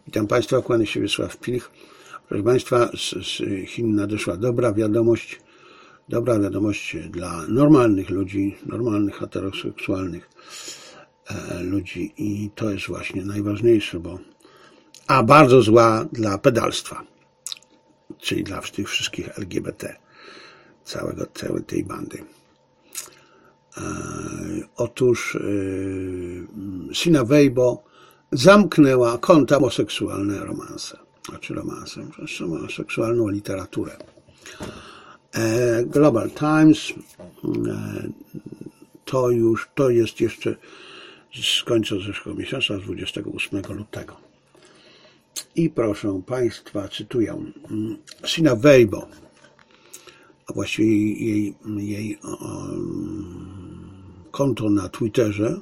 Witam Państwa, kłaniam się Wiesław Pilch. Proszę Państwa, z Chin nadeszła dobra wiadomość dla normalnych ludzi, normalnych heteroseksualnych ludzi i to jest właśnie najważniejsze, a bardzo zła dla pedalstwa, czyli dla tych wszystkich LGBT, całej tej bandy. Otóż Sina Weibo zamknęła konta homoseksualne seksualną literaturę. Global Times to jest jeszcze z końca zeszłego miesiąca, z 28 lutego. I proszę Państwa, cytuję, Sina Weibo, a właściwie jej konto na Twitterze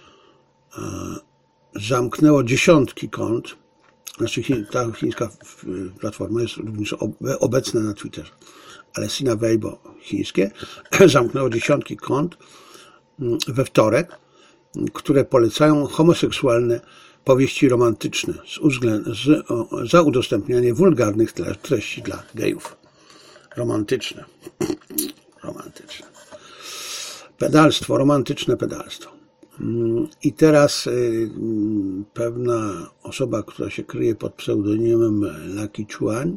zamknęło dziesiątki kont. Znaczy ta chińska platforma jest również obecna na Twitterze, ale Sina Weibo chińskie zamknęło dziesiątki kont we wtorek, które polecają homoseksualne powieści romantyczne za udostępnianie wulgarnych treści dla gejów. Romantyczne. Romantyczne pedalstwo. I teraz pewna osoba, która się kryje pod pseudonimem Lucky Chuan,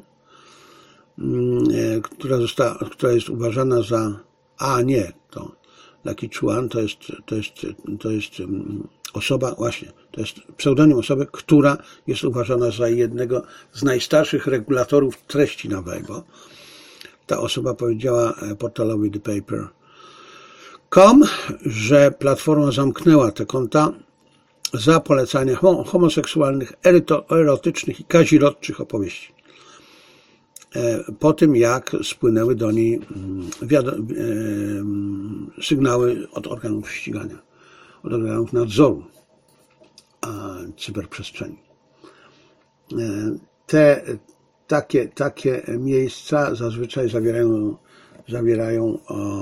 która jest uważana za... Lucky Chuan to jest osoba, właśnie, to jest pseudonim osoby, która jest uważana za jednego z najstarszych regulatorów treści na Weibo. Ta osoba powiedziała portalowi ThePaper.com, że platforma zamknęła te konta za polecanie homoseksualnych, erotycznych i kazirodczych opowieści. Po tym, jak spłynęły do niej sygnały od organów ścigania, od organów nadzoru cyberprzestrzeni. Takie miejsca zazwyczaj zawierają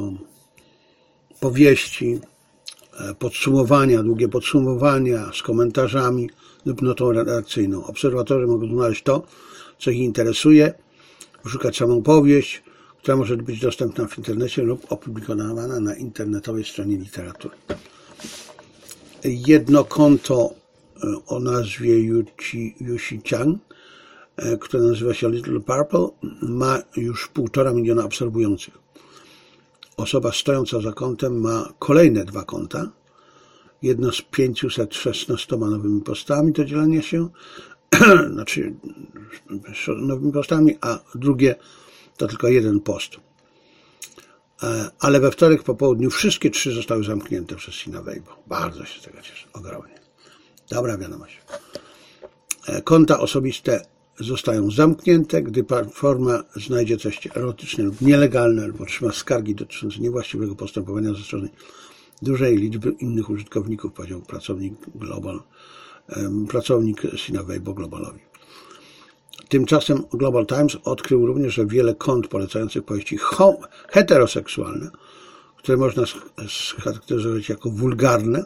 powieści, długie podsumowania z komentarzami lub notą redakcyjną. Obserwatorzy mogą znaleźć to, co ich interesuje, szukać samą powieść, która może być dostępna w internecie lub opublikowana na internetowej stronie literatury. Jedno konto o nazwie Yuxi Chang, które nazywa się Little Purple, ma już 1,5 miliona obserwujących. Osoba stojąca za kontem ma kolejne 2 konta. Jedno z 516 nowymi postami do dzielenia się, znaczy nowymi postami, a drugie to tylko 1 post. Ale we wtorek po południu wszystkie 3 zostały zamknięte przez Sina Weibo. Bardzo się z tego cieszę, ogromnie. Dobra wiadomość. Konta osobiste zostają zamknięte, gdy platforma znajdzie treści erotyczne lub nielegalne lub otrzyma skargi dotyczące niewłaściwego postępowania ze strony dużej liczby innych użytkowników, powiedział pracownik Sina Weibo Globalowi. Tymczasem Global Times odkrył również, że wiele kont polecających powieści heteroseksualne, które można scharakteryzować jako wulgarne,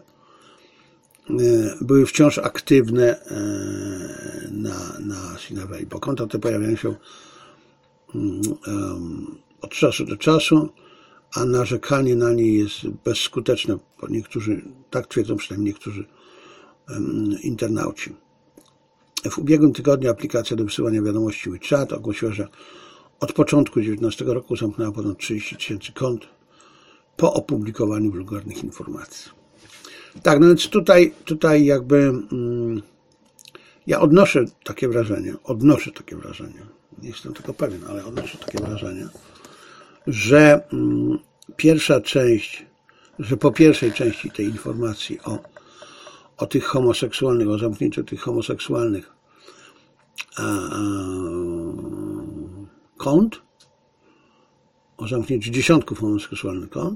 były wciąż aktywne na Sina Weibo. Konta te pojawiają się od czasu do czasu, a narzekanie na nie jest bezskuteczne, bo niektórzy, tak twierdzą przynajmniej niektórzy internauci. W ubiegłym tygodniu aplikacja do wysyłania wiadomości WeChat ogłosiła, że od początku 2019 roku zamknęła ponad 30 000 kont po opublikowaniu wulgarnych informacji. Tak, no więc tutaj jakby ja odnoszę takie wrażenie, nie jestem tego pewien, ale odnoszę takie wrażenie, że po pierwszej części tej informacji o tych homoseksualnych, o zamknięciu tych homoseksualnych kont, o zamknięciu dziesiątków homoseksualnych kont,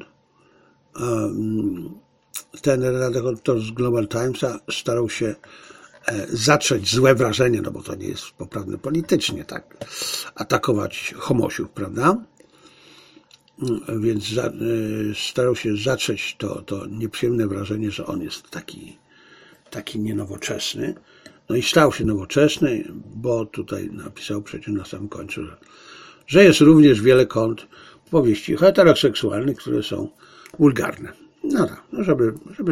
ten redaktor z Global Timesa starał się zatrzeć złe wrażenie, no bo to nie jest poprawne politycznie, tak, atakować homosiów, prawda? Więc starał się zatrzeć to nieprzyjemne wrażenie, że on jest taki nienowoczesny, No i stał się nowoczesny, bo tutaj napisał przecież na samym końcu, że jest również wiele kont powieści heteroseksualnych, które są wulgarne. No tak, no żeby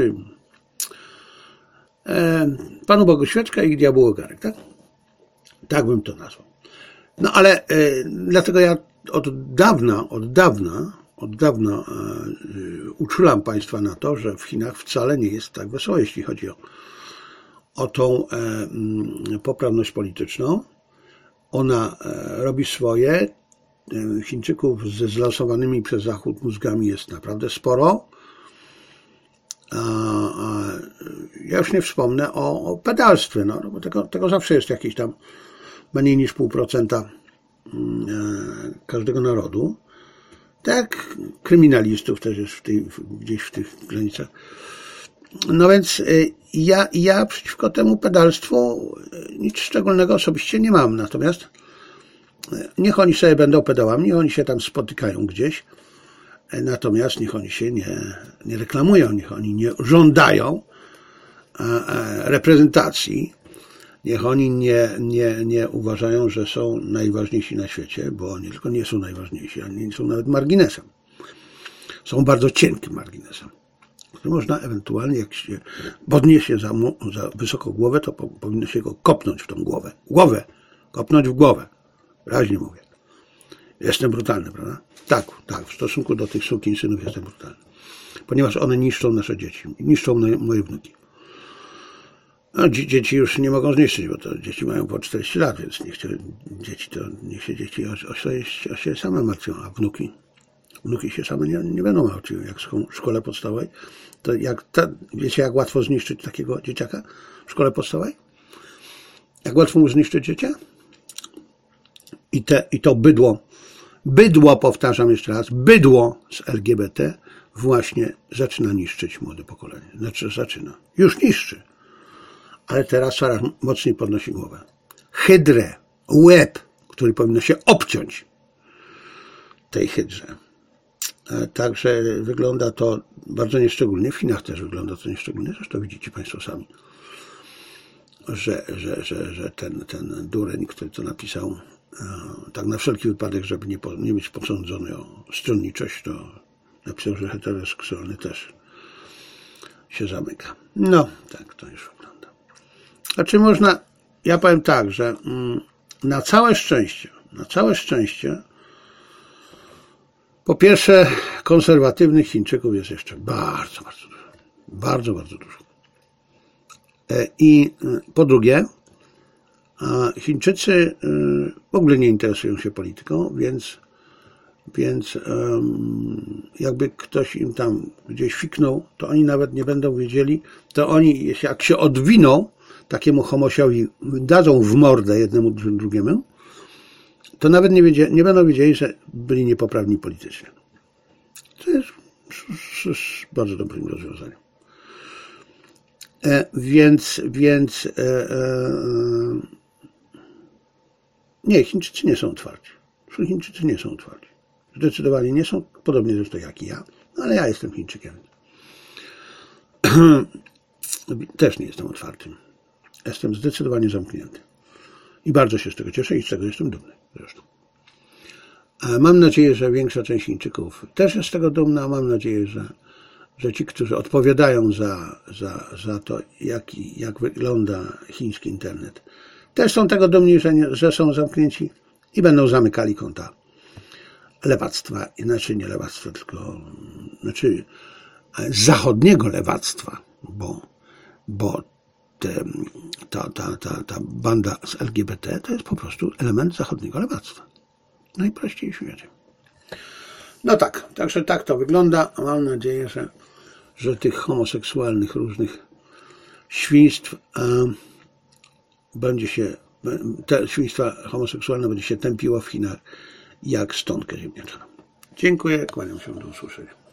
Panu Bogu świeczka i diabłu ogarek, tak? Tak bym to nazwał. No ale dlatego ja od dawna uczulam Państwa na to, że w Chinach wcale nie jest tak wesoło, jeśli chodzi o tą poprawność polityczną. Ona robi swoje. Chińczyków ze zlansowanymi przez Zachód mózgami jest naprawdę sporo. Ja już nie wspomnę o pedalstwie, no bo tego zawsze jest jakieś tam mniej niż 0,5% każdego narodu. Tak, kryminalistów też jest gdzieś w tych granicach. No więc ja przeciwko temu pedalstwu nic szczególnego osobiście nie mam. Natomiast niech oni sobie będą pedałami, niech oni się tam spotykają gdzieś. Natomiast niech oni się nie reklamują, niech oni nie żądają reprezentacji. Niech oni nie uważają, że są najważniejsi na świecie, bo oni tylko nie są najważniejsi, ani nie są nawet marginesem. Są bardzo cienkim marginesem. Można ewentualnie, jak się podniesie za wysoko głowę, to powinno się go kopnąć w tą głowę. Kopnąć w głowę. Wyraźnie mówię. Jestem brutalny, prawda? Tak, w stosunku do tych sukinsynów jestem brutalny. Ponieważ one niszczą nasze dzieci. Niszczą moje wnuki. No, dzieci już nie mogą zniszczyć, bo to dzieci mają po 40 lat, więc niech się dzieci o siebie same martwią, a wnuki się same nie będą martwiły. Jak w szkole podstawowej, to wiecie, jak łatwo zniszczyć takiego dzieciaka w szkole podstawowej? Jak łatwo mu zniszczyć dziecię? I to bydło, powtarzam jeszcze raz, bydło z LGBT właśnie zaczyna niszczyć młode pokolenie. Już niszczy. Ale teraz coraz mocniej podnosi głowę. Hydrę, łeb, który powinno się obciąć tej hydrze. Także wygląda to bardzo nieszczególnie. W Chinach też wygląda to nieszczególnie. Zresztą widzicie Państwo sami, że ten dureń, który to napisał, tak na wszelki wypadek, żeby nie być posądzony o stronniczość, to napisał, że heteroseksualny też się zamyka. No, tak to już wygląda. Znaczy można, ja powiem tak, że na całe szczęście, po pierwsze, konserwatywnych Chińczyków jest jeszcze bardzo, bardzo dużo. Bardzo, bardzo dużo. I po drugie, Chińczycy w ogóle nie interesują się polityką, więc jakby ktoś im tam gdzieś fiknął, to oni nawet nie będą wiedzieli, to oni, jak się odwiną takiemu homosiowi, dadzą w mordę jednemu drugiemu, to nawet nie będą wiedzieli, że byli niepoprawni politycznie. To jest bardzo dobrym rozwiązaniem. Nie, Chińczycy nie są otwarci. Chińczycy nie są otwarci. Zdecydowanie nie są, podobnie zresztą jak i ja, ale ja jestem Chińczykiem. Też nie jestem otwartym. Jestem zdecydowanie zamknięty. I bardzo się z tego cieszę i z tego jestem dumny zresztą. Mam nadzieję, że większa część Chińczyków też jest z tego dumna. Mam nadzieję, że ci, którzy odpowiadają za to, jak wygląda chiński internet, też są tego dumni, że są zamknięci i będą zamykali konta lewactwa. Inaczej nie lewactwa, tylko zachodniego lewactwa, bo ta banda z LGBT to jest po prostu element zachodniego lewactwa. Najprościej w świecie. No tak, także tak to wygląda. Mam nadzieję, że tych homoseksualnych różnych świństw te świństwa homoseksualne będzie się tępiło w Chinach jak stonkę ziemniaczaną. Dziękuję, kłaniam się, do usłyszenia.